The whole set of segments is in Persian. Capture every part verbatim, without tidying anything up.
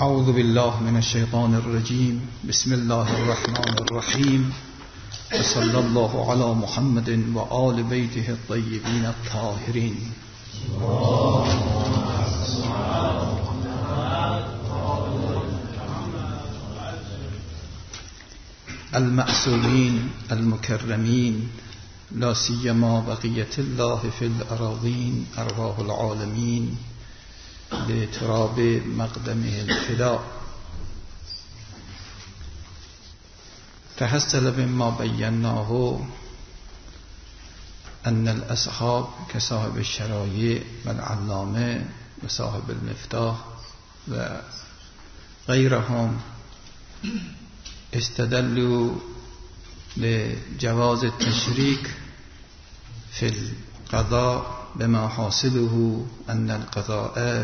اعوذ بالله من الشیطان الرجیم. بسم الله الرحمن الرحیم. وصلی الله علی محمد و آل بیته الطیبین الطاهرین. المعصومین المکرمین، لا سیما بقیة الله فی الاراضین، ارواح العالمین لتراب مقدمه الفداء. تحصل مما بیناه ان الاصحاب كصاحب الشرایع والعلامه وصاحب المفتاح و غیرهم استدلوا لجواز التشریک في القضاء بما حاصله ان القضاء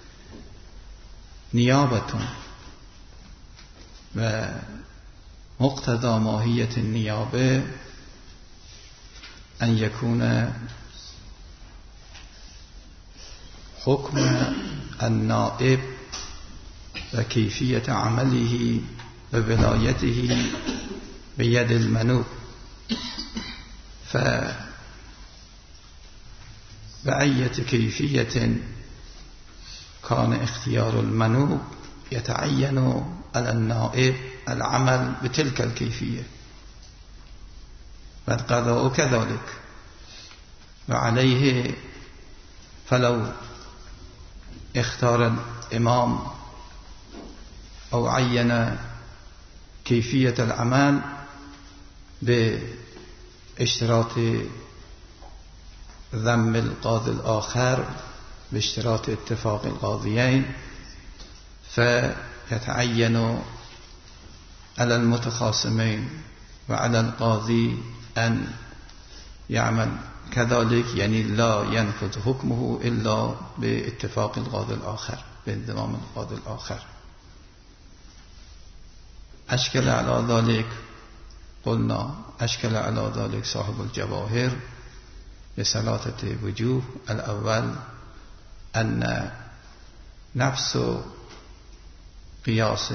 نیابة و مقتضى ماهیت النیابه ان یکون حکم النائب و کیفیت عمله و ولایته بید المنوب. ف بأية كيفية كان اختيار المنوب يتعين على النائب العمل بتلك الكيفية، والقضاء كذلك. وعليه فلو اختار الإمام أو عين كيفية العمل باشتراط ذم القاضي الآخر باشتراط اتفاق القاضيين، فيتعين على المتخاصمين وعلى القاضي أن يعمل كذلك، يعني لا ينفذ حكمه إلا باتفاق القاضي الآخر، بانضمام القاضي الآخر. أشكل على ذلك قلنا أشكل على ذلك صاحب الجواهر بثلاثة وجوه. الأول أن نفس قياس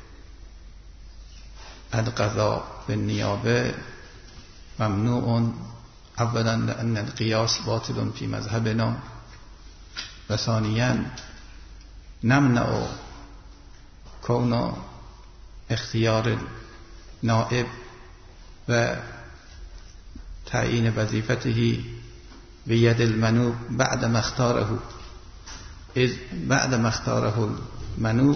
القضاء بالنيابة ممنوع، أولا لأن القياس باطل في مذهبنا، وثانيا نمنع كون اختيار النائب و تعيين وظيفته بيد المنوب بعد ما اختاره، إذ بعد ما اختاره المنوب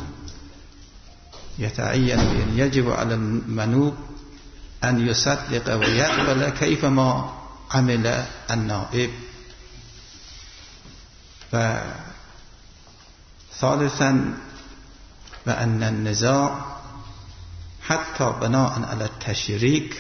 يتعين بأن يجب على المنوب أن يصدق ويقبل كيفما عمل النائب. وثالثا بأن النزاع حتى بناء على التشريك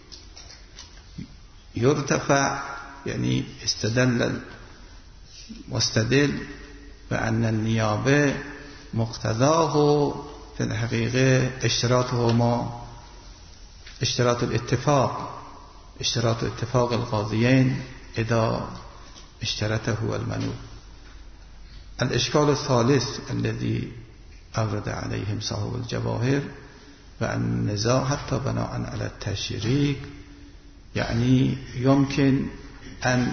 يرتفع، يعني استدل مستدل بأن النيابة مقتضاه في الحقيقة اشتراطهما اشتراط الاتفاق، اشتراط اتفاق القاضيين إذا اشترطه المنوب. الإشكال الثالث الذي أورد عليهم صاحب الجواهر بأن النزاع حتى بناء على التشريك يعني يمكن أن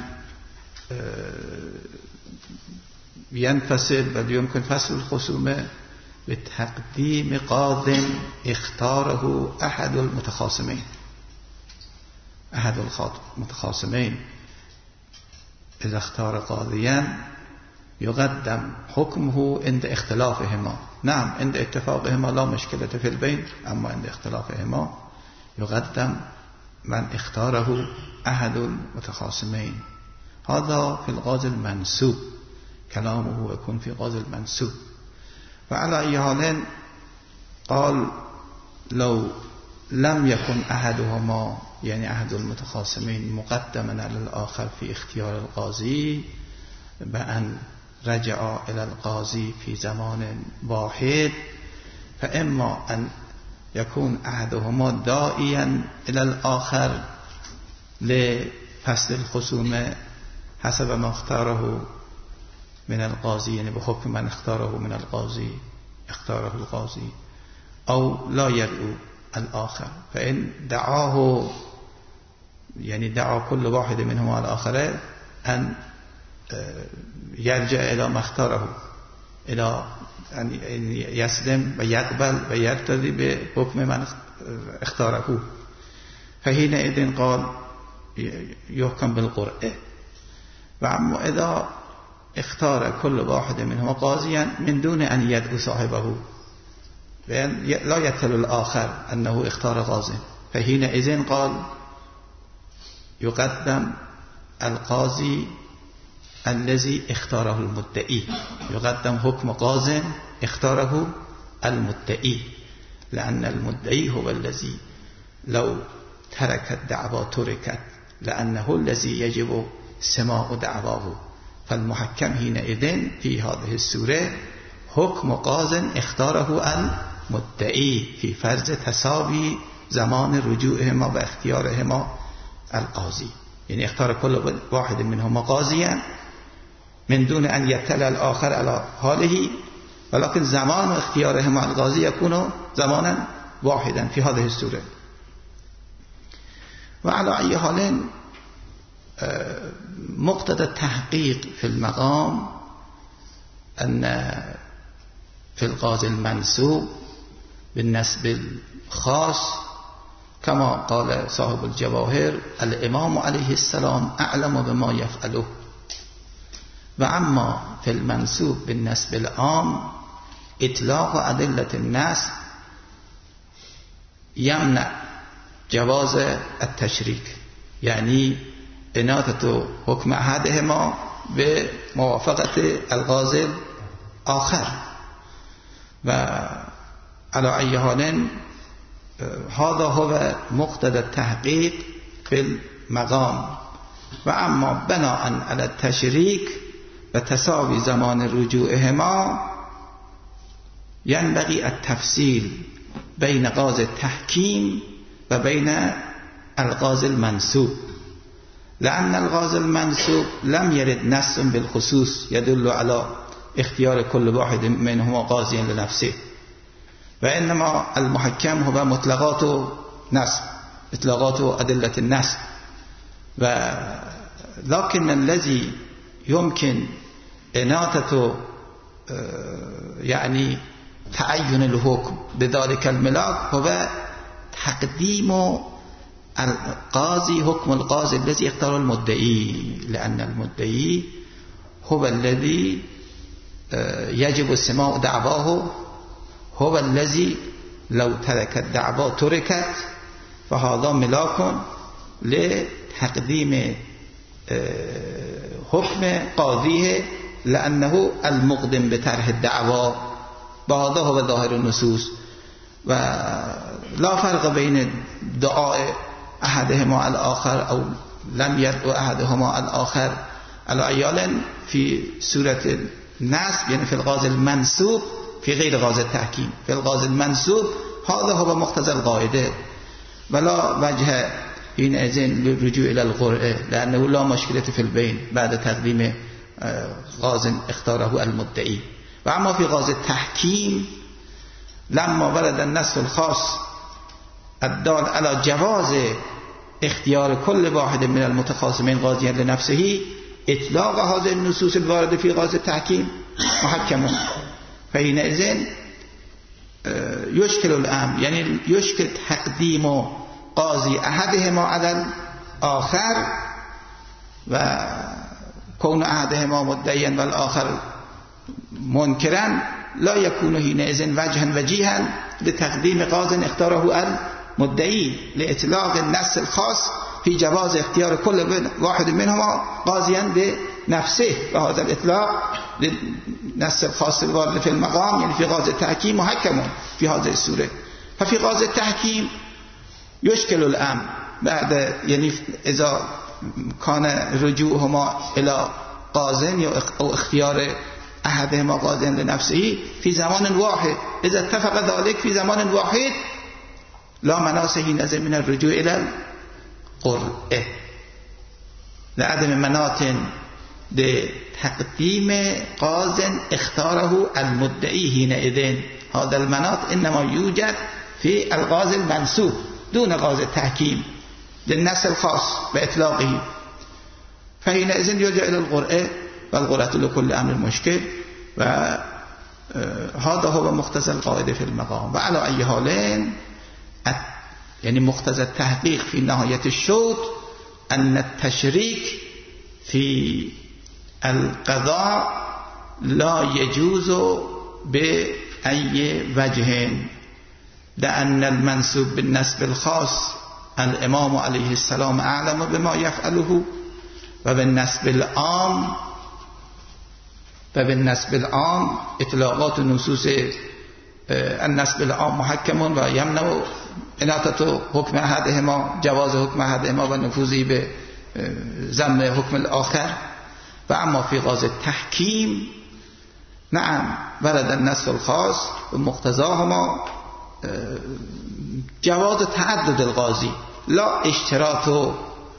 ينفصل، بل يمكن فصل الخصومة بتقديم قاض اختاره أحد المتخاصمين. أحد المتخاصمين إذا اختار قاضيا يقدم حكمه عند اختلافهما. نعم عند اتفاقهما لا مشكلة في البين، أما عند اختلافهما يقدم من اختاره أحد المتخاصمين. هذا في القاضي المنسوب، كلامه يكون في قاضي المنسوب. وعلى أي حال قال لو لم يكن أحدهما يعني أحد المتخاصمين مقدما على الآخر في اختيار القاضي بأن رجع إلى القاضي في زمان واحد، فإما أن يكون أحدهما داعيا إلى الآخر لفصل الخصومة حسب ما اختاره من القاضي، يعني بحكم من اختاره من القاضي، اختاره القاضي أو لا يدعو الآخر، فإن دعاه يعني دعا كل واحد منهما الآخر أن يرجع إلى ما اختاره، إلى أن يسلم ويقبل ويرتضي بحكم من اختاره، فحينئذ قال يحكم بالقرء. وأما إذا اختار كل واحد منهما قاضيا من دون أن يدعو صاحبه لأن لا يتل الآخر أنه اختار قاضي، فحينئذ قال يقدم القاضي الذي اختاره المدعي، يقدم حكم قاض اختاره المدعي، لأن المدعي هو الذي لو ترك الدعوى تركت، لأنه الذي يجب سماع دعواه. فالمحكم حينئذ في هذه السورة حكم قاض اختاره المدعي في فرض تساوي زمان رجوعهما و اختيارهما القاضي، يعني اختار كل واحد منهما قاضيا من دون أن يطلع الآخر على حاله، ولكن زمان اختيارهما القاضي يكون زمانا واحدا في هذه السورة. وعلى أي حال مقتضى التحقيق في المقام أن في القاضي المنسوب بالنسب الخاص كما قال صاحب الجواهر الإمام عليه السلام أعلم بما يفعله، وأما في المنسوب بالنسب العام إطلاق أدلة النسب يمنع جواز التشريك، يعني إناثة حكم أحدهما بموافقة القاضي الآخر. وعلى أي حال هذا هو مقتضى التحقيق في المقام. وأما بناء على التشريك وتساوي زمان رجوعهما ينبغي التفصيل بين قاضي التحكيم و بين القاضي المنسوب، لأن القاضي المنسوب لم يرد نص بالخصوص يدل على اختيار كل واحد منهما قاضيا لنفسه، وإنما المحكم هو مطلقات نصب، مطلقات أدلة النصب. ولكن الذي يمكن إناثة يعني تعين الحكم بذلك الملاك هو تقديم القاضي حكم القاضي الذي اختار المدعي، لأن المدعي هو الذي يجب سماع دعواه، هو الذي لو ترك الدعوى تركت، فهذا ملاك لتقديم حكم قاضيه لأنه المقدم بطرح الدعوى، وهذا هو ظاهر النصوص. ولا فرق بين دعاء أحدهما الآخر أو لم يدعو أحدهما الآخر على أيال في سورة النصب، يعني في القاضي المنسوب في غير قاضي التحكيم. في القاضي المنسوب هذا هو مقتضى القاعدة، ولا وجه حينئذ للرجوع إلى القرء، لأنه لا مشكلة في البين بعد تقديم قاضي اختاره المدعي. وأما في قاضي التحكيم لما ورد النص الخاص الدال على جواز اختيار كل واحد من المتخاصمين قاضيا لنفسه، اطلاق هذه النصوص الواردة في قاضي التحكيم محكم، فحينئذ يشكل الأمر، يعني يشكل تقديم قاضي أحدهما على الآخر وكون أحدهما مدعيا والآخر منكرا لا يكون حينئذ وجها وجيها لتقديم قاضي اختاره المدعي، لإطلاق النص الخاص في جواز اختيار كل واحد منهما قاضيا بنفسه، وهذا الإطلاق للنص الخاص الوارد في المقام يعني في قاضي التحكيم محكم في هذه السورة. ففي قاضي التحكيم يشكل الأمر بعد، يعني إذا كان رجوعهما إلى قاضي أو اختيار أحدهما قاضيا لنفسه في زمان واحد، إذا اتفق ذلك في زمان واحد لا مناص حينئذ من الرجوع إلى القرء، لعدم مناط لتقديم قاض اختاره المدعي حينئذ هذا المناط انما يوجد في الغاز المنسوب دون غاز التحكيم للنص الخاص باطلاقه، فحينئذ يرجع الى القرآن والقرآن لكل امر مشكل، و هذا هو مقتضى القاعده في المقام. وعلى اي حال يعني مقتضى التحقيق في نهاية الشوط ان التشريك في القضاء لا يجوز بأي وجه، لأن المنسوب بالنسب الخاص الإمام عليه السلام أعلم بما يفعله، وبالنسب العام وبالنسب العام اطلاقات نصوص النسب العام محكم و يمنع اناطة حكم احدهما جواز حكم احدهما و نفوذی به ذم حکم الآخر. و اما في غاز التحکیم نعم ورد النص الخاص و مقتضاهما جواز تعدد القاضی لا اشتراط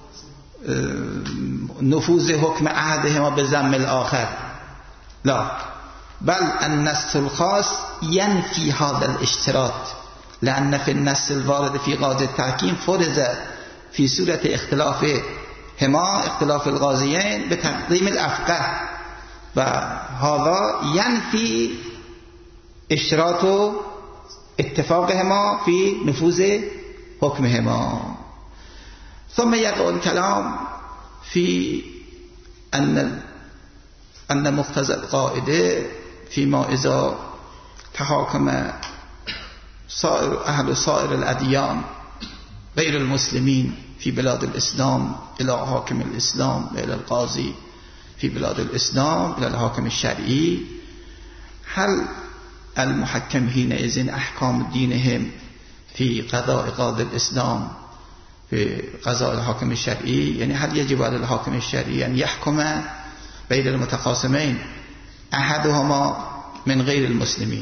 نفوذ حکم احدهما به ذم الآخر، لا، بل النص الخاص ينفي هذا الاشتراط، لأن في النص الوارد في غاز التحكيم فرض في صورة اختلاف هما اختلاف الغازيين بتقديم الأفقه، وهذا ينفي اشتراط اتفاقهما في نفوذ حكمهما. ثم يقول الكلام في أن أن مقتضى القاعدة فيما إذا تحاكم صائر أهل صائر الأديان غير المسلمين في بلاد الإسلام إلى حاكم الإسلام وإلى القاضي في بلاد الإسلام إلى الحاكم الشرعي، هل المحكم حينئذ أحكام دينهم في قضاء قاضي الإسلام في قضاء الحاكم الشرعي، يعني هل يجب على الحاكم الشرعي أن يحكم بين المتخاصمين أحدهما من غير المسلمين،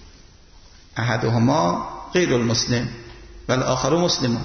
أحدهما غير المسلم والآخر مسلم،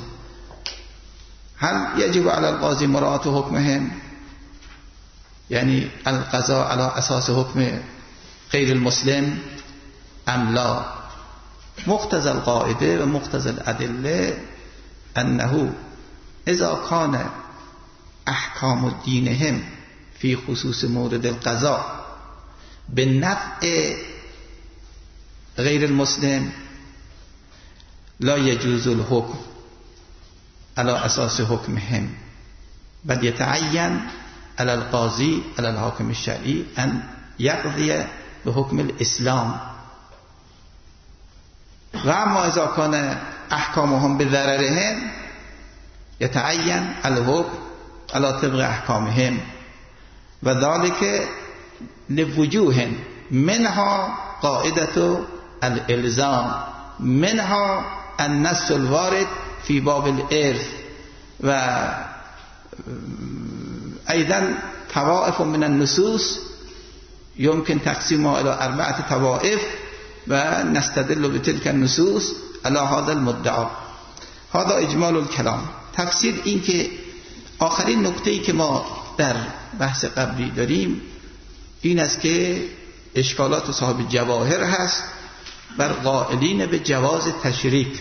هل يجب على القاضي مراعاة حكمهم، يعني القضاء على أساس حكم غير المسلم أم لا؟ مقتضى القاعدة ومقتضى الأدلة أنه إذا كان أحكام دينهم في خصوص مورد القضاء بالنفع غير المسلم لا يجوز الحكم على أساس حكمهم، بل يتعين على القاضي على الحاكم الشرعي أن يقضي بحكم الإسلام. وأما إذا كان أحكامهم بضررهم يتعين الحكم على طبق أحكامهم، وذلك لوجوه منها قاعدة الإلزام، منها النص الوارد في باب الإرث، وأيضا طوائف من النصوص يمكن تقسيمها إلى أربعة طوائف ونستدل بتلك النصوص على هذا المدعى. هذا إجمال الكلام. تفسیر این که آخرین نکته‌ای که ما در بحث قبلی داریم این است که اشکالات صاحب جواهر هست بر قائلین به جواز تشریک.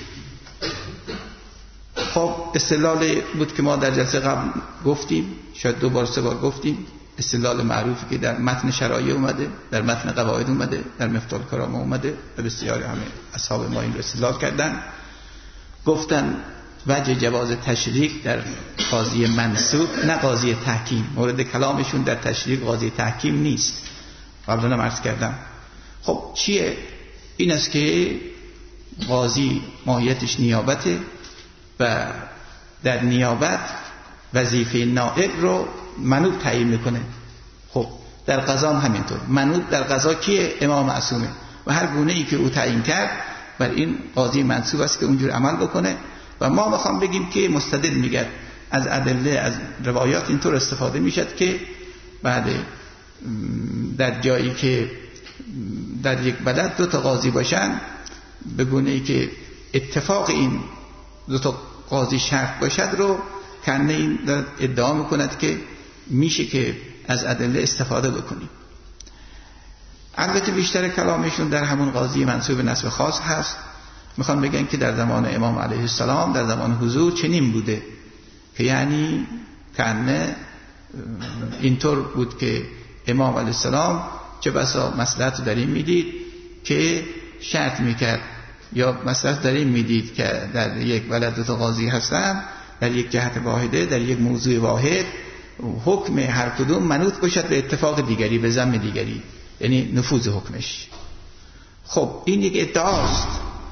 خب استدلال بود که ما در جلسه قبل گفتیم، شاید دو بار سه بار گفتیم، استدلال معروفی که در متن شرایع اومده، در متن قواعد اومده، در مفتاح الکرامه اومده و بسیاری همه اصحاب ما این رو استدلال کردن. گفتن وجه جواز تشریک در قاضی منسوب نه قاضی تحکیم، مورد کلامشون در تشریک قاضی تحکیم نیست، قبلا هم عرض کردم. خب چیه؟ این است که قاضی ماهیتش نیابته و در نیابت وظیفه نائب رو منوب تعیین میکنه. خب در قضا هم همینطور، منوب در قضا کیه؟ امام معصومه، و هر گونه ای که او تعیین کرد بر این قاضی منصوب است که اونجور عمل بکنه. و ما میخوام بگیم که مستدل میگه از ادله از روایات اینطور استفاده میشد که بعد در جایی که در یک بلد دو تا قاضی باشن به گونه ای که اتفاق این دو تا قاضی شرط باشد رو کنه این ادعا میکند که میشه که از ادله استفاده بکنیم. البته بیشتر کلامشون در همون قاضی منصوب نسب خاص هست. میخوان بگن که در زمان امام علیه السلام، در زمان حضور چنین بوده که یعنی کنه اینطور بود که امام علیه السلام چه بسا مصلحت در این میدید که شرط میکرد، یا مصلحت در این میدید که در یک ولد دو تا قاضی هستن در یک جهت واحده، در یک موضوع واحد، حکم هر کدوم منوط باشد به اتفاق دیگری، به ضمن دیگری، یعنی نفوذ حکمش. خب این یک ادعاست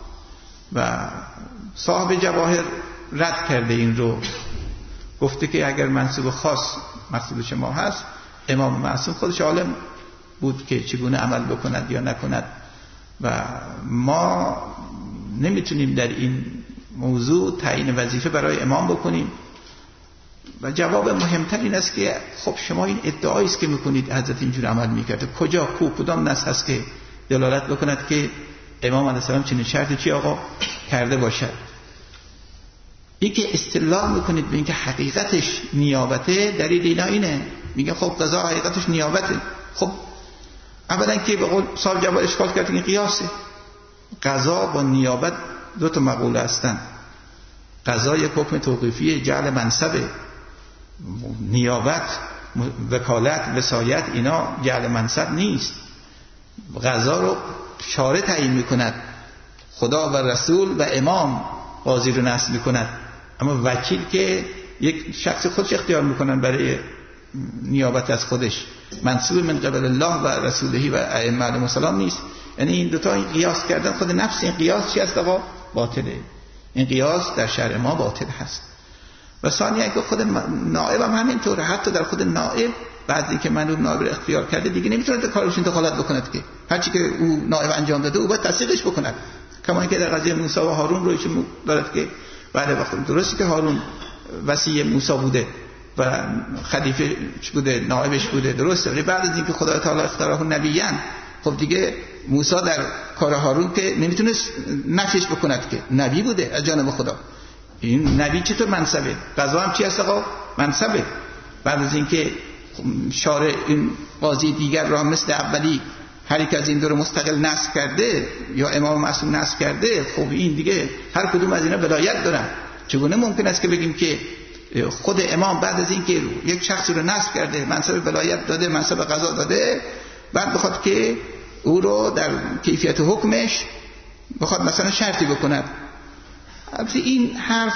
و صاحب جواهر رد کرده این رو، گفته که اگر منصوب خاص مقصود شما هست، امام معصوم خودش عالم بود که چگونه عمل بکند یا نکند و ما نمیتونیم در این موضوع تعیین وظیفه برای امام بکنیم. و جواب مهمتر این است که خب شما این ادعایی است که میکنید حضرت اینجور عمل میکرده، کجا کو کدام نص هست که دلالت بکند که امام علیه السلام چنین شرطی چی آقا کرده باشد؟ این که استدلال میکنید به اینکه حقیقتش نیابته، دلیل اینا اینه، میگه خب قضا حقیقتش نیابته. خب اولا که به قول صاحب جواب اشکال کرد که قیاسه. قضا با نیابت دو تا مقوله هستن. قضا یک حکم توقیفی جعل منصبه، نیابت، وکالت، وصایت اینا جعل منصب نیست. قضا رو شارع تعیین میکند، خدا و رسول و امام قاضی رو نصب میکند، اما وکیل که یک شخص خودش اختیار میکنن برای نیابت از خودش، منصوب من قبل الله و رسوله و ائمه علیهم السلام نیست. یعنی این دوتا این قیاس کردن، خود نفس این قیاس چی است آقا؟ باطله. این قیاس در شرع ما باطل هست. و ثانیه که خود نائب هم همینطوره، حتی در خود نائب بعضی که منوب نائب رو اختیار کرده دیگه نمیتونه در کارش دخالت بکند، که هرچی که او نائب انجام داده او باید تصدیقش بکند. کما اینکه در قضیه موسی و هارون رو ایشون دارد که بله وقت درستی که هارون وصی موسی بوده و خلیفه بوده، نائبش بوده، درسته، ولی بعد از اینکه خدای تعالی اختاره نبیان، خب دیگه موسی در کار هارون که نمیتونست نفیش بکند که نبی بوده از جانب خدا. این نبی چطور منصبه؟ قضا هم چی هست آقا؟ منصبه. بعد از اینکه شارع این قاضی دیگر را مثل اولی هر یک از این دو رو مستقل نصب کرده یا امام معصوم نصب کرده، خب این دیگه هر کدوم از اینا ولایت دارن. چگونه ممکن است که بگیم که خود امام بعد از اینکه یک شخصی رو نصب کرده، منصب ولایت داده، منصب قضا داده، بعد بخواد که او رو در کیفیت حکمش بخواد مثلا شرطی بکند؟ البته این حرف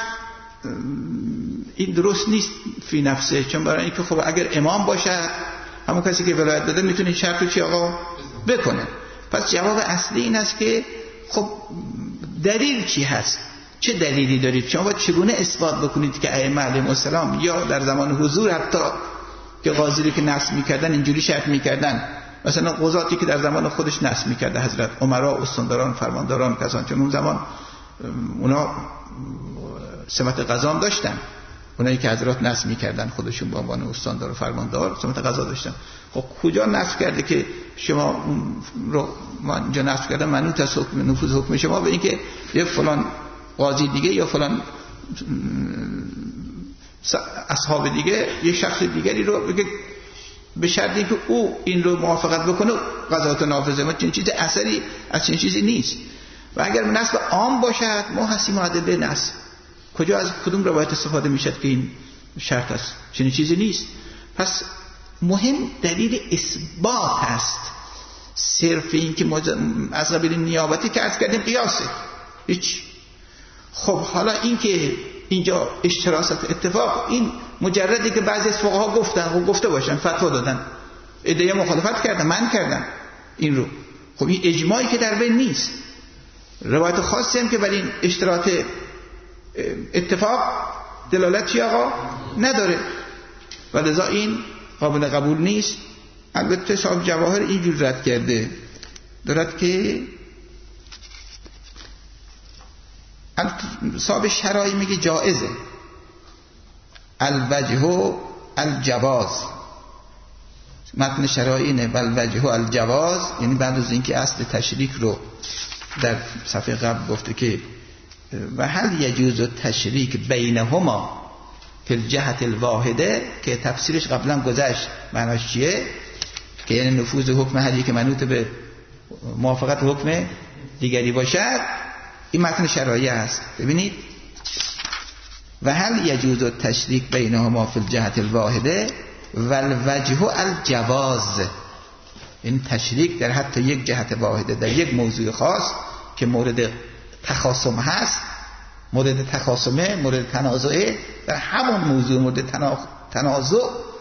این درست نیست فی نفسه، چون برای اینکه خب اگر امام باشه همون کسی که ولایت داده میتونه شرط رو چی آقا بکنه. پس جواب اصلی این است که خب دلیل چی هست؟ چه دلیلی دارید شما؟ باید چگونه اثبات بکنید که ائمه علیهم السلام یا در زمان حضور حتی که قاضی رو که نصب میکردن اینجوری شرط میکردن، مثلا قضاتی که در زمان خودش نصب میکرده، حضرت عمرا، استانداران، فرمانداران، کسان، چون اون زمان اونا سمت قضا هم داشتن، اونایی که حضرات نصب میکردن خودشون به عنوان استاندار و فرماندار سمت قضا داشتن. خب کجا نصب کرده که شما اون رو من اینجا نصب کردم منوط از حکم نفوذ حکم شما به اینکه یه فلان قاضی دیگه یا فلان اصحاب دیگه یه شخص دیگری رو بگه به شرطی که او این رو موافقت بکنه قضاوت نافذه. ما چنین چیز اثری از چنین چیزی نیست. و اگر نصب عام باشد ما هستیم معدل نصب، کجا از کدوم روایت استفاده میشد که این شرط است؟ چنین چیزی نیست. پس مهم دلیل اثبات است، صرف این که از قبیل نیابتی که عرض کردیم قیاسه هیچ. خب حالا این که اینجا اشتراست اتفاق، این مجردی که بعضی از فقها گفتن، خب گفته باشن، فتوا دادن، ادعای مخالفت کردن، من کردن این رو، خب این اجماعی که در بین نیست، روایت خاصی هم که برای این اشتراط اتفاق دلالت چی آقا نداره و لذا این قابل قبول نیست. البته صاحب جواهر اینجور رد کرده، دارد که صاحب شرایی میگه جائزه، الوجه و الجواز، متن شرایی اینه، والوجه و الجواز، یعنی بعد از اینکه اصل تشریک رو در صفحه قبل گفته که و هل یجوز تشریک بینهما فی الجهت الواحده، که تفسیرش قبلا گذشت، معناش چیه؟ که یعنی نفوذ حکم هر یک منوط به موافقت حکم دیگری باشد، این متن شرایع است. ببینید و هل یجوز التشریک بینهما فی الجهت الواحده و الوجه الجواز، این تشریک در حتی یک جهت واحده در یک موضوع خاص که مورد تخاصم هست، مورد تخاصمه، مورد تنازعه، در همون موضوع مورد تنازع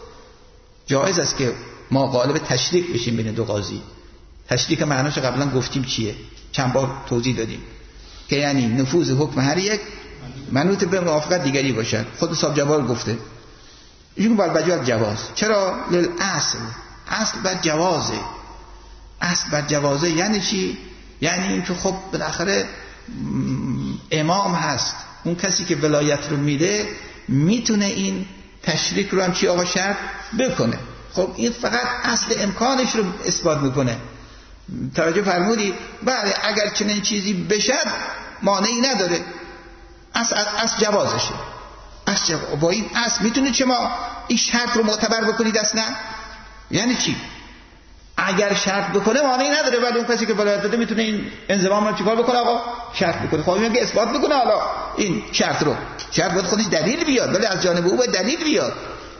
جایز است که ما غالب تشریک بشیم بین دو قاضی. تشریک معناش قبلا گفتیم چیه، چند بار توضیح دادیم که یعنی نفوذ حکم هر یک منوط به موافقت دیگری باشد. خود صاحب جوار گفته این بالبجوه جواز. چرا؟ للاصل، اصل بر جوازه. اصل بر جوازه یعنی چی؟ یعنی این که خب بالاخره امام هست، اون کسی که ولایت رو میده میتونه این تشریک رو هم چی آقا شرط بکنه. خب این فقط اصل امکانش رو اثبات میکنه. توجه فرمودید؟ بله اگر چنین چیزی بشد مانعی نداره، اصل اصل جوازشه. اصل جواز. با این اصل میتونه چه ما این شرط رو معتبر بکنید اصلا؟ یعنی چی؟ اگر شرط بکنه مانعی نداره، ولی اون کسی که ولایت داده میتونه این انضمام رو چیکار بکنه آقا؟ شرط بکنه. خب میگه اثبات بکنه حالا این شرط رو. شرط باید خودش دلیل بیاد، ولی از جانب او باید دلیل بیاد.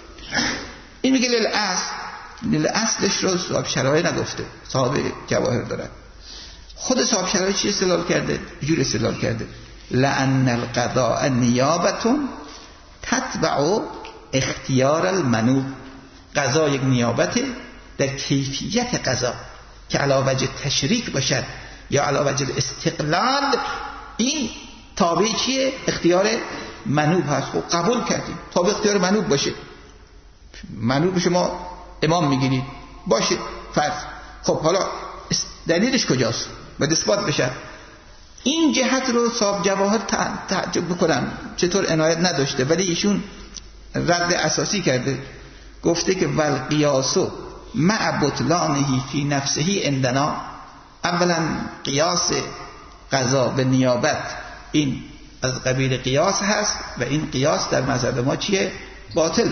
این میگه لیل اصل، لیل اصلش رو صاحب شرایع نگفته، صاحب جواهر داره. خود صاحب شرایع چی استدلال کرده؟ جور استدلال کرده لأن القضاء نیابتون تتبع اختیار المنوب. قضا یک نیابته در کیفیت قضا که علاوه وجه تشریک باشد یا علاوه وجه استقلال، این تابع چیه؟ اختیار منوب هست. خب قبول کردیم تابع اختیار منوب باشه. منوب شما امام میگیرید باشه فرض. خب حالا دلیلش کجاست؟ باید اثبات بشه. این جهت رو صاحب جواهر تعجب بکنم چطور عنایت نداشته، ولی ایشون رد اساسی کرده، گفته که والقیاسو مع بطلانه فی نفسه عندنا. اولا قیاس قضا به نیابت این از قبیل قیاس هست و این قیاس در مذهب ما چیه؟ باطله.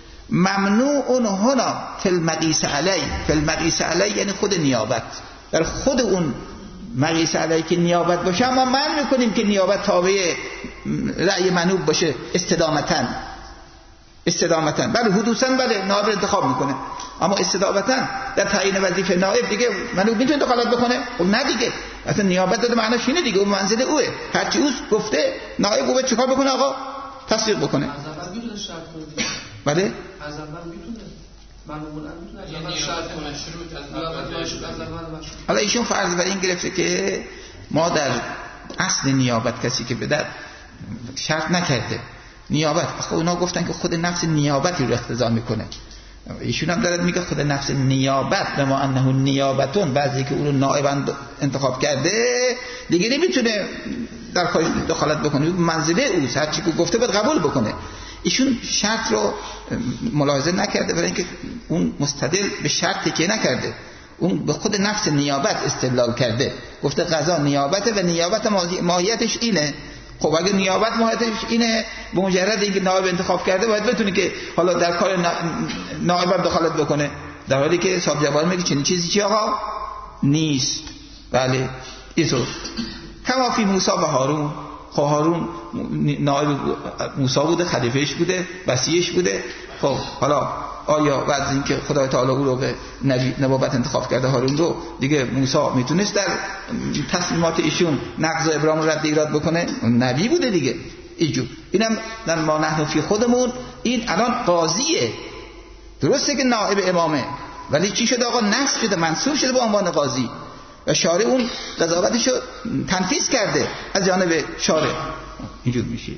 ممنوع هنا فی المقیس علی، فی المقیس علی یعنی خود نیابت، در خود اون مقیس علی که نیابت باشه اما من میکنیم که نیابت تابع رأی منوب باشه استدامتاً. استدامتاً بله حدوثاً بله نائب انتخاب میکنه، اما استدامتاً در تعیین وظیفه نائب دیگه منوب میتونه دخالت بکنه؟ خب نه دیگه، اصلا نیابت داده معناش اینه دیگه، اون منزل اوه، هرچی اوست گفته نائب او چیکار بکنه آقا؟ تصدیق بکنه. از اول میتونه شرط کنه. بله از اول میتونه معمولا میتونه از اول شرط کنه، شروط از اول باشه، از اول باشه. حالا ایشون فرض بر این گرفته که ما در اصل نیابت کسی که به در شرط نکرده نیابت، خب اونا گفتن که خود نفس نیابتی رو اقتضا میکنه. ایشون هم دارد میگه خود نفس نیابت به ما انه نیابتون، بعضی که اون رو نائب انتخاب کرده دیگه نمیتونه در کارش دخالت بکنه، منزله اوست، هر چی که گفته باید قبول بکنه. ایشون شرط رو ملاحظه نکرده، برای اینکه اون مستدل به شرطی که نکرده، اون به خود نفس نیابت استدلال کرده، گفته قضا نیابته و نیابت ماهیتش اینه. خب اگه نیابت ماهیتش اینه، به مجرد اینکه نائب انتخاب کرده باید بتونه که حالا در کار نائب دخالت بکنه، در حالی که صاحب جوار میگه چنین چیزی چی آقا نیست. بله اینطور کما فی موسی و هارون. خب هارون نائب موسی بوده، خلیفهش بوده، وصیش بوده. خب حالا آیا بعد از اینکه خدای تعالی او رو به نبی نبوت انتخاب کرده هارون رو، دیگه موسی میتونست در تصمیمات ایشون نقض ابرام رو رد ایراد بکنه؟ نبی بوده دیگه. ایجور اینم در ما نحن فی خودمون این الان قاضیه، درسته که نائب امامه، ولی چی شده آقا؟ نصب شده، منصوب شده به عنوان قاضی و شارع اون قضاوتشو تنفیذ کرده از جانب شارع. اینجور میشه.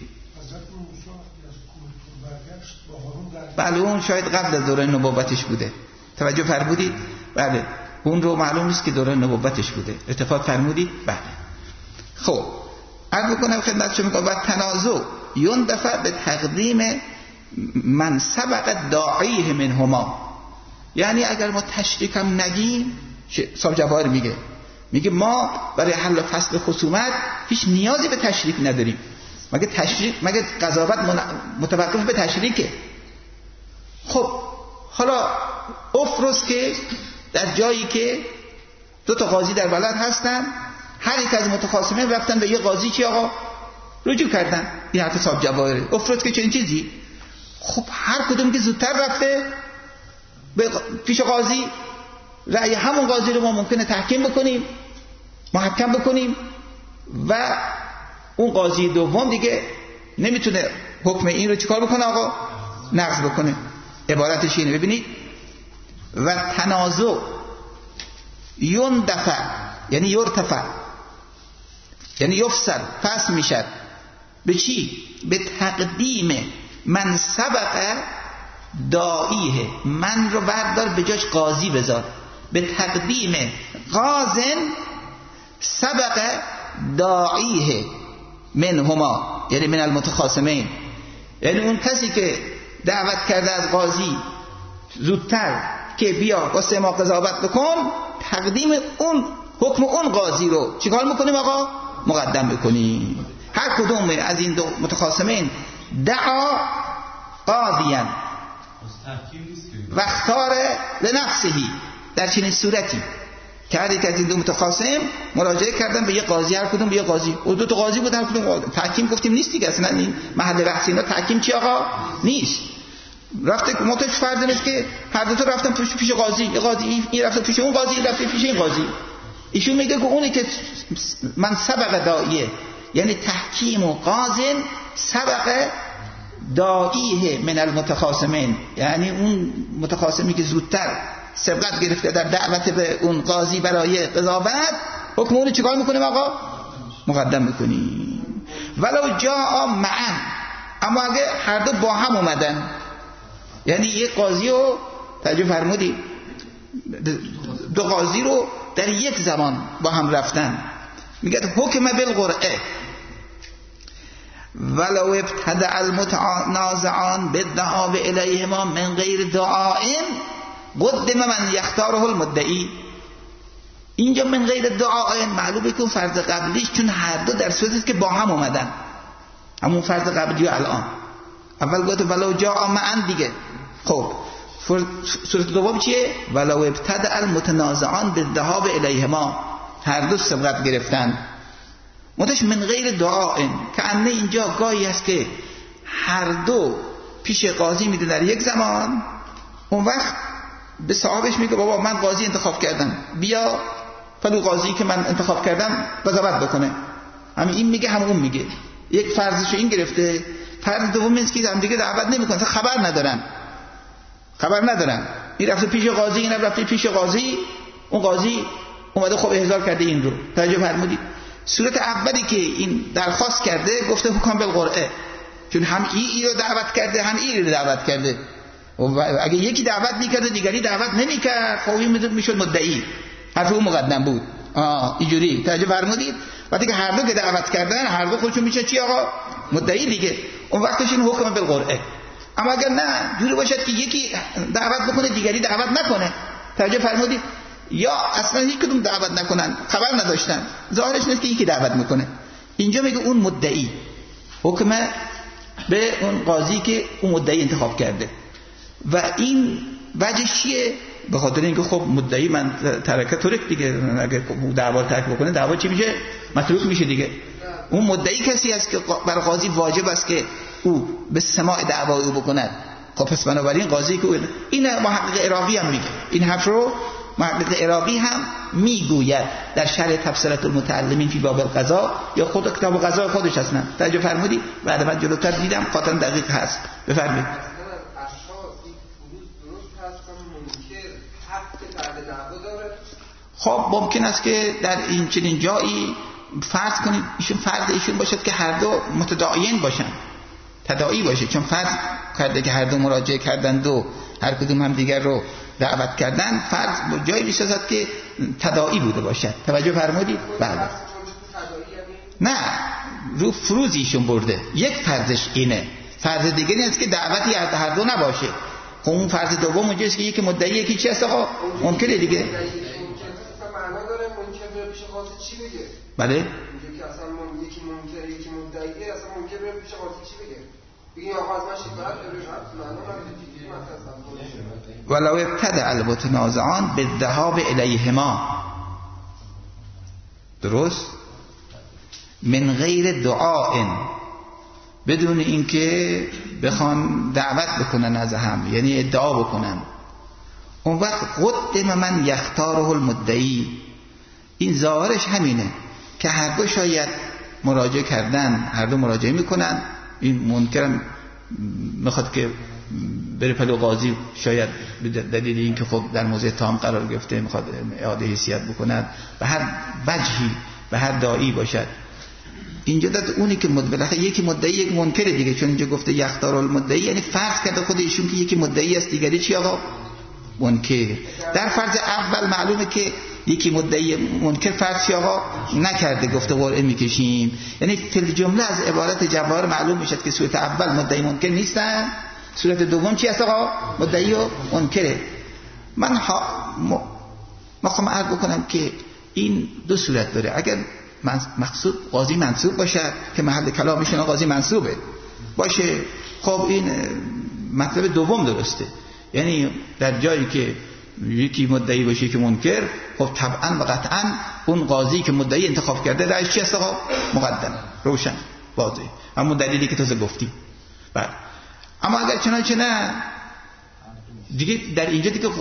بله اون شاید قبل از دوره نبوتش بوده. توجه فرمودید؟ بله اون رو معلوم نیست که دوره نبوتش بوده. اتفاق فرمودید؟ بله. خب عرض بکنم خدمت شما که بعد تنازع یون دفع به تقدیم من سبق داعیه منهما، یعنی اگر ما تشریک هم نگیم، صاحب جواهر میگه میگه ما برای حل فصل خصومت هیچ نیازی به تشریک نداریم، مگه تشریک مگه قضاوت متوقف به تشریکه. خب حالا افرض که در جایی که دو تا قاضی در بلد هستن، هر یک از متخاصمین رفتن به یه قاضی چی آقا رجوع کردن. این حرف صاحب جواهره افتاد که چنین چیزی. خب هر کدوم که زودتر رفته به پیش قاضی، رأی همون قاضی رو ما ممکنه تحکیم بکنیم، محکم بکنیم و اون قاضی دوم دیگه نمیتونه حکم این رو چیکار بکنه آقا؟ نقض بکنه. عبارتش اینه، ببینید و تنازع یندفع یعنی یرتفع یعنی یفصل پس میشد به چی؟ به تقدیم من سبق داعیه، من رو بردار به جاش قاضی بذار، به تقدیم قاضن سبق داعیه منهما یعنی من المتخاصمین، یعنی اون کسی که دعوت کرده از قاضی زودتر که بیا واسه ما قضاوت بکن، تقدیم اون حکم اون قاضی رو چیکار میکنیم آقا؟ مقدم بکنیم. هر کدوم از این دو متخاصمین دعا قاضیان و اختار لنفسهی، در چنین صورتی که هر یک از این دو متخاصم مراجعه کردن به یه قاضی، هر کدوم به یه قاضی، و دو تا قاضی بود هر کدوم تحکیم گفتیم نیست دیگه، اصلا این محل بحث اینا تحکیم چی آقا نیست. رفته متوش فرض نیست که هر دو تا رفتن پیش پیش قاضی، یه قاضی این رفته پیش اون قاضی، این رفته پیش این قاضی. ایشون میگه که اونی که من سبق داعیه یعنی تحکیم و قاضن سبق داعیه من المتخاصمین، یعنی اون متخاصمی که زودتر سبقت گرفته در دعوت به اون قاضی برای قضاوت، حکم اون چیکار میکنیم آقا؟ مقدم میکنیم. ولو جاء معا، اما اگه هر دو با هم اومدن، یعنی یک قاضی رو توجه فرمودی دو قاضی رو در یک زمان با هم رفتن، میگه حکم بالقرعه ولو ابتدع المتنازعان بالدعاء الیهما من غیر دعاء قدم من یختاره المدعی. اینجا من غیر دعاء معلومه که فرض قبلیش چون هر دو در صورتی که با هم اومدن، همون فرض قبلی و الان اول گفت ولو جاء معا دیگه. خب صورت دوم چیه؟ ولو ابتدع المتنازعان بالذهاب الیهما، هر دو سبقت گرفتن متش من غیر دعاء، که انه اینجا گاهی است که هر دو پیش قاضی میده در یک زمان، اون وقت به صاحبش میگه بابا من قاضی انتخاب کردم، بیا فلو قاضی که من انتخاب کردم قضاوت بکنه. همین این میگه هم اون میگه، یک فرضشو این گرفته، فرض دوم اینه که هم دیگه دعوت نمیکنن، خبر ندارن خبر ندارن این رفته پیش قاضی، این رفته پیش قاضی، اون قاضی اومده خب احضار کرده این رو. توجه فرمودید؟ صورت اولی که این درخواست کرده گفته حکم بالقرعه، چون هم این ای رو دعوت کرده هم این رو دعوت کرده، و اگه یکی دعوت میکرده دیگری دعوت نمیکرد، خب این میشد مدعی، حرف اون مقدم بود. آه اینجوری توجه فرمودید؟ وقتی که هر دو که دعوت کردن هر دو خودشون میشه چی آقا؟ مدعی دیگه. اون وقتش این حکم بالقرعه. اما اگر نه جوری باشد که یکی دعوت بکنه دیگری دعوت نکنه، توجه فرمودید؟ یا اصلا هیچ کدوم دعوت نکنن، خبر نداشتن، ظاهرش نیست که یکی دعوت میکنه، اینجا میگه اون مدعی حکم به اون قاضی که اون مدعی انتخاب کرده. و این وجهش چیه؟ به خاطر اینکه خب مدعی من ترکه ترک دیگه، اگه دعوا ترک بکنه دعوا چی میشه؟ متروک میشه دیگه. اون مدعی کسی است که برای قاضی واجب است که او به سماع دعوا او بکند. خب پس بنابراین قاضی که این محقق عراقی هم میگه، این حرف رو محقق عراقی هم میگوید در شرح تفسیرات المتعلمین فی باب القضاء، یا خود کتاب قضاء خودش هستن. توجه فرمودید؟ بعد من جلوتر دیدم قاطعا دقیق هست. بفرمایید. خب ممکن است که در این چنین جایی فرض کنید ایشون فرض ایشون باشد که هر دو متداعین باشن، تداعی باشه، چون فرض کرده که هر دو مراجعه کردند و هر کدوم هم دیگر رو دعوت کردن، فرض جایی می‌سازد که تداعی بوده باشد. توجه فرمودید؟ بله. نه رو فروز ایشون برده، یک فرضش اینه، فرض دیگری است که دعوتی هر دو نباشه. خب اون فرض دوم اونجاست که یکی مدعی یکی چی هست آقا؟ ممکنه دیگه. معنا داره ممکن بره پیش قاضی چی بگه؟ بله؟ میگه که اصلا یکی ممکن یکی مدعیه، اصلا ممکن بره پیش قاضی چی بگه؟ این آقا از من شکایت ولو ابتدع المتنازعان بالذهاب الیهما، درست، من غیر دعاء، بدون اینکه بخوان دعوت بکنن از هم، یعنی ادعا بکنن. اون وقت قدم من یختاره المدعی، این ظاهرش همینه که هر دو شاید مراجعه کردن، هر دو مراجعه میکنن، این منکرم میخواد که بره پلو قاضی، شاید به دلیل اینکه خب در موضع تام قرار گرفته میخواد اعاده حیثیت بکند، به هر وجهی، به هر داعی باشد. اینجا داد اونی که بالاخره یکی مدعی یک منکر دیگه، چون اینجا گفته یختار المدعی، یعنی فرض کرده خود ایشون که یکی مدعی است، دیگری چی آقا؟ منکر. در فرض اول معلومه که یکی مدعی منکر فرض چی آقا نکرده، گفته قرعه میکشیم، یعنی فی جمله از عبارت جواهر معلوم میشه که صورت اول مدعی منکر نیستن، صورت دوم چی است آقا؟ مدعی و منکره. من ها میخوام عرض بکنم که این دو صورت داره. اگر مقصود قاضی منصوب باشد که محل کلامشون قاضی منصوبه باشه، خب این مطلب دوم درسته، یعنی در جایی که یکی مدعی باشه که منکر، خب طبعا و قطعا اون قاضی که مدعی انتخاب کرده رأیش چی است آقا؟ مقدم، روشن، واضح، همون دلیلی که تازه گفتیم. بله. اما اگر چنانچه نه دیگه، در اینجا دیگه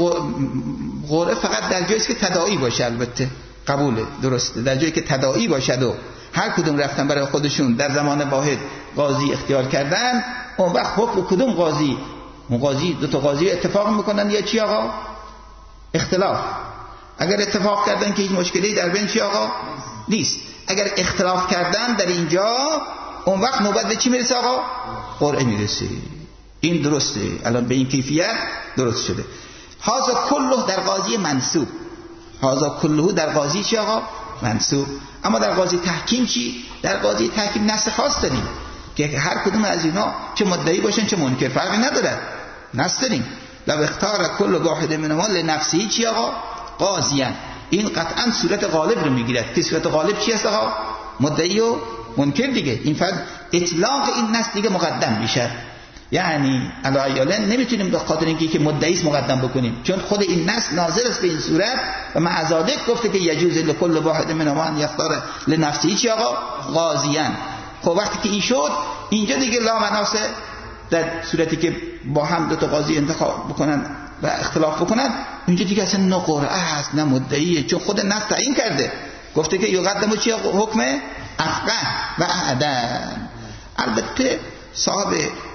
قرعه فقط در جایی است که تداعی باشه، البته قبوله، درسته، در جایی که تداعی باشد و هر کدوم رفتن برای خودشون در زمان واحد قاضی اختیار کردن، اون وقت حکم کدوم قاضی، اون قاضی دو تا قاضی اتفاق میکنن یا چی آقا؟ اختلاف. اگر اتفاق کردن که هیچ مشکلی در بین چی آقا؟ نیست. اگر اختلاف کردن در اینجا، اون وقت نوبت به چی میرسه آقا؟ قرعه میرسه. این درسته، الان به این کیفیت درست شده. هذا کله در قاضی منصوب، هذا کله در قاضی چی آقا؟ منصوب. اما در قاضی تحکیم چی؟ در قاضی تحکیم نص خاص داریم که هر کدوم از اینا چه مدعی باشن چه منکر فرقی نداره، نص داریم. لو اختار کل واحد منهما لنفسه چی آقا؟ قاضیان. این قطعا صورت غالب رو میگیرد که صورت غالب چی است آقا؟ مدعی و منکر دیگه. این فرد اطلاق این نص دیگه مقدم میشه، یعنی علایالن نمیتونیم به خاطر اینکه که مدعی مقدم بکنیم، چون خود این نص ناظر است به این صورت و مع ذلک گفته که یجوز لکل واحد منهما ان یختار لنفسه چی آقا؟ قاضیان. خب وقتی که این شد، اینجا دیگه لا مناسه در صورتی که با هم دو تا قاضی انتخاب بکنن و اختلاف بکنن، اینجا دیگه اصلا نه قرعه است نه مدعیه، چون خود نص تعیین کرده، گفته که یقدمو چی حکم افقه و اعدن. البته صاحب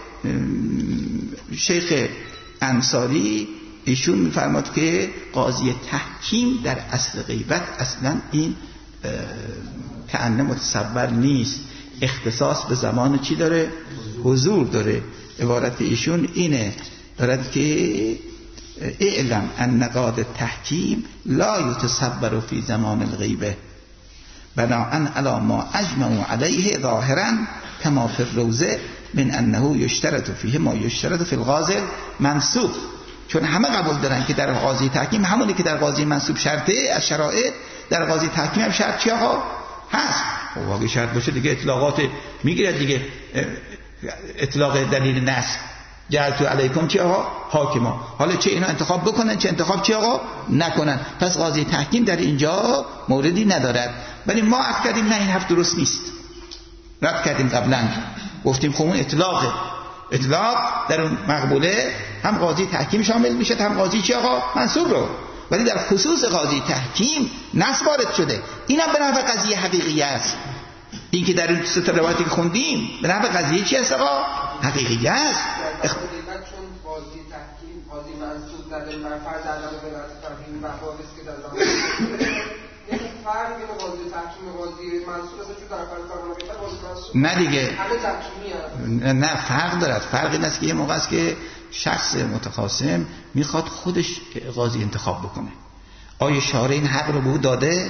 شیخ انصاری ایشون میفرماد که قاضی تحکیم در اصل غیبت اصلا این کأنه متصور نیست، اختصاص به زمان چی داره؟ حضور داره. عبارت ایشون اینه، دارد که اعلم ان نقاد تحکیم لا یتصور فی زمان الغیبه بناءً علی ما اجمعوا علیه ظاهرا کما فی الروضه من انه یشترط فیه ما یشترط فی الغازل منصوب. چون همه قبول دارن که در قاضی تحکیم همونی که در قاضی منصوب شرطه از شرایط، در قاضی تحکیم هم شرط چی آقا؟ هست. خب اگه شرط باشه دیگه اطلاقات میگیره دیگه، اطلاق دلیل نصب جعلت علیکم چی آقا؟ حاکما. حالا چه اینا انتخاب بکنن چه انتخاب چی آقا؟ نکنن. پس قاضی تحکیم در اینجا موردی ندارد. ولی ما عرض کردیم نه این حرف درست نیست، رد کردیم قبلا، گفتیم خب اون اطلاقه، اطلاق در اون مقبوله هم قاضی تحکیم شامل میشه هم قاضی چی آقا؟ منصوب رو. ولی در خصوص قاضی تحکیم نص وارد شده، اینم به نحو قضیه حقیقی است. این که در این سه روایتی که خوندیم به نحو قضیه چی است آقا؟ حقیقی است. اخ... چون قاضی تحکیم قاضی منصوب در من فرض عدم ولایت تحکیم مخالف که در زمان یعنی فرق بین قاضی تحکیم و قاضی منصوب است، چون در فرض فرمان قاضی منصوب نه دیگه همه تحکیمی هست. نه فرق دارد. فرق این است که یه موقع است که شخص متخاصم میخواد خودش قاضی انتخاب بکنه، آیا شارع این حق رو به او داده؟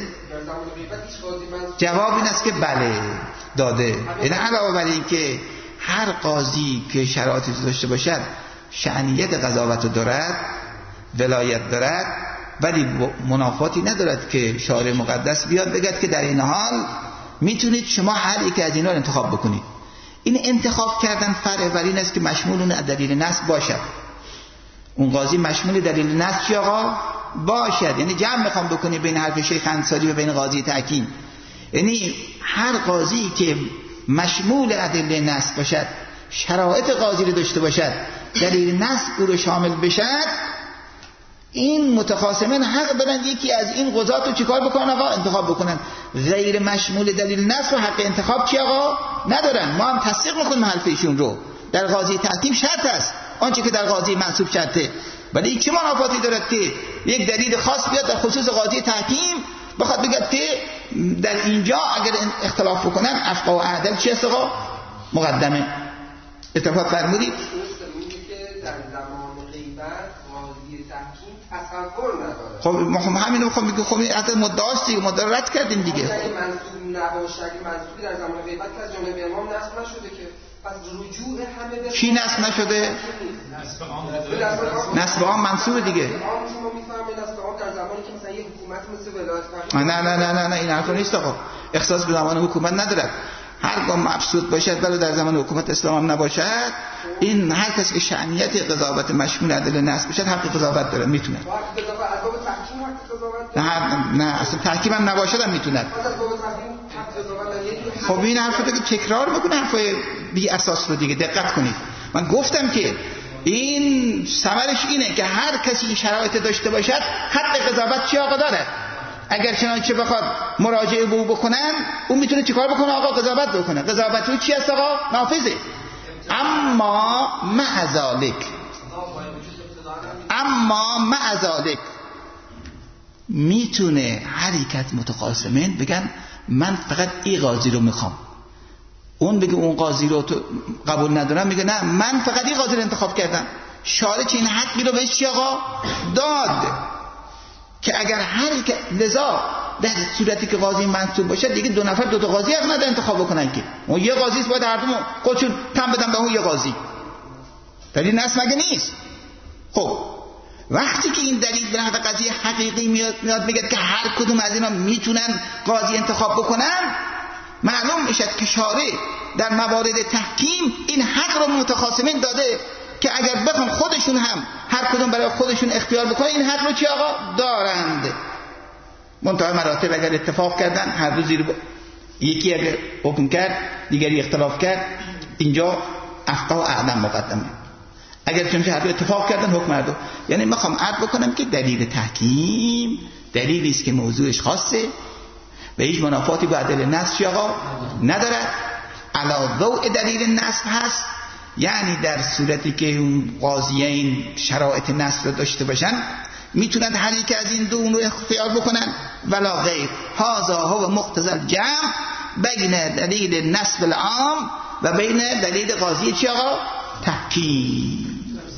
جواب این است که بله داده. این علاوه بر این که هر قاضی که شرایطی داشته باشد شأنیت قضاوت رو دارد، ولایت دارد، ولی منافاتی ندارد که شارع مقدس بیاد بگد که در این حال میتونید شما هر یکی از اینا رو انتخاب بکنید. این انتخاب کردن فرع بر این است که مشمول اون دلیل نص باشد. اون قاضی مشمول دلیل نص چی آقا؟ باشد. یعنی جمع میخوام بکنی بین حرف شیخ انصاری و بین قاضی تحکیم. یعنی هر قاضی که مشمول ادله نص باشد، شرایط قاضی رو داشته باشد، دلیل نص او رو شامل بشد، این متخاصمین حق دارن یکی از این قضات رو چیکار بکنن آقا؟ انتخاب بکنن. غیر مشمول دلیل نص رو حق انتخاب چی آقا؟ ندارن. ما هم تصدیق میکنیم حرف ایشون رو. در قاضی تحکیم شرط است آنچه که در قاضی منصوب شرطه، ولی چه منافاتی دارد که یک دلیل خاص بیاد در خصوص قاضی تحکیم بخواد بگه که در اینجا اگر اختلاف بکنن افقه و عدل چی است آقا؟ مقدمه. اتفاق فرمودید؟ در زمان غیبت قاضی تحکیم تصور نداره. خب ما همینو میخوام بگم. خب این حتی مدعاست دیگه، مدعا رد کردیم دیگه. اگه منصوب نباشه، اگه منصوبی در زمان غیبت که از جانب امام نصب نشده که پس رجوع همه به کی نصب نشده؟ نصب عام منصوبه دیگه. عام ما میفهمیم نصب عام در زمانی که مثلا یه حکومت مثل ولایت فقیه. نه نه نه نه نه این حرفا نیست آقا. اختصاص به زمان حکومت ندارد. هرگاه مبسوط باشد ولی در زمان حکومت اسلام هم نباشد، این هر کسی که شأنیت قضاوت مشمول ادله نصب باشد حق قضاوت داره، میتونه. حق قضاوت اسباب تحکیم حق قضاوت نه نه اصلا تحکیم هم نباشد هم میتونه. خب این حرفو دیگه تکرار بکنه، حرفای بی اساس رو دیگه دقت کنید. من گفتم که این ثمرش اینه که هر کسی این شرایط داشته باشد حق قضاوت چی آقا داره. اگر چنانچه بخواد مراجعه به او بکنن، اون میتونه چیکار بکنه آقا؟ قضاوت بکنه. قضاوت رو چی است آقا؟ نافذه. اما مع ذالک اما مع ذالک میتونه هر یک از متخاصمین بگن من فقط این قاضی رو میخوام، اون بگه اون قاضی رو تو قبول ندارم، میگه نه من فقط این قاضی رو انتخاب کردم. شارع این حقی رو بهش چی آقا؟ داد که اگر هر یک لذا در صورتی که قاضی منصوب باشه دیگه دو نفر دو تا قاضی حق نداره انتخاب بکنن که اون یه قاضی است، باید هر دو خودشون تن بدن به اون یه قاضی. دلیل نص مگه نیست؟ خب وقتی که این دلیل به نحو قضیه حقیقی میاد میاد میگه که هر کدوم از اینا میتونن قاضی انتخاب بکنن، معلوم میشه که شارع در موارد تحکیم این حق رو متخاصمین داده که اگر بخوان خودشون هم هر کدوم برای خودشون اختیار بکنن این حق رو چی آقا؟ دارند. منتهای مراتب اگر اتفاق کردن، هر دو زیر با... یکی اگر حکم کرد دیگری اختلاف کرد، اینجا افقه و اعلم مقدمه. اگر چون هر دو اتفاق کردن حکم هر دو. یعنی میخوام عرض بکنم که دلیل تحکیم دلیلی است که موضوعش خاصه و هیچ منافاتی با ادله نص چی آقا ندارد. علی ضوء دلیل نص هست، یعنی در صورتی که اون قاضیین شرایط نص رو داشته باشن میتونن هر یک از این دو اون رو اختیار بکنن. ولا غیر هذا هو مقتضی الجمع بین دلیل نص العام و بین دلیل قاضی چی آقا؟ تحکیم.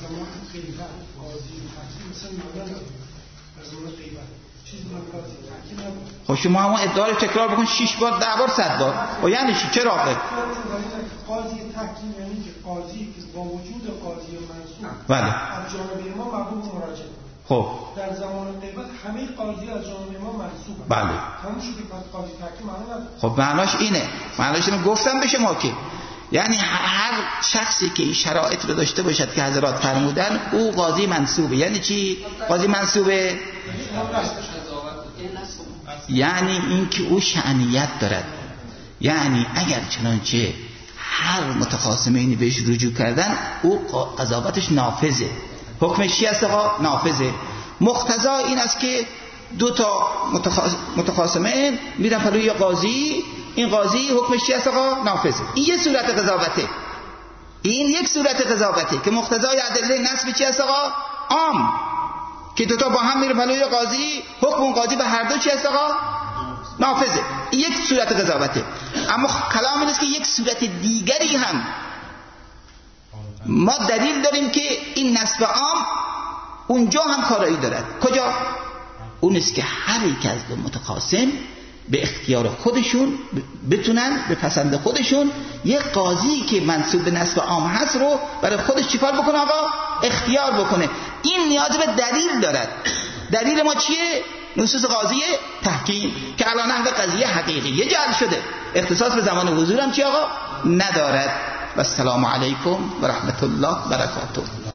خب شما همون ادعا رو تکرار بکن شش بار ده بار صد بار. و یعنی چی؟ چرا آقا؟ قاضی تحکیم یعنی که قاضی که با وجود قاضی منصوب بله از جانب امام مقبول مراجعه. خب در زمان غیبت همه قاضی از جانب امام منصوبه. بله همون شده پس قاضی تحکیم معنی نداره. خب معناش اینه، معناش اینو گفتم به شما که یعنی هر شخصی که این شرایط رو داشته باشد که حضرات فرمودن او قاضی منصوبه. یعنی چی قاضی منصوبه؟ یعنی این که او شأنیت دارد، یعنی اگر چنانچه هر متخاصمین بهش رجوع کردن او قضاوتش نافذه، حکمش چی است آقا؟ نافذه. مقتضا این است که دو تا متخاصمین میرن پلوی قاضی، این قاضی حکمش چی است آقا؟ نافذه. این یه صورت قضاوته، این یک صورت قضاوته که مقتضای ادله نصب چی است آقا؟ عام، که دو تا با هم میره پلوی قاضی، حکم اون قاضی به هر دو چی است آقا؟ نافذه. این یک صورت قضاوته. اما کلام این است که یک صورت دیگری هم ما دلیل داریم که این نصب عام اونجا هم کارایی دارد. کجا؟ اون است که هر یک از دو متخاصم به اختیار خودشون بتونن به پسند خودشون یک قاضی که منصوب به نصب عام هست رو برای خودش چیکار بکنه آقا؟ اختیار بکنه. این نیاز به دلیل دارد. دلیل ما چیه؟ نصوص قاضی تحکیم که الان نحو قضیه حقیقی جعل شده، اختصاص به زمان حضور هم چی آقا؟ ندارد. و السلام علیکم و رحمت الله و برکاته.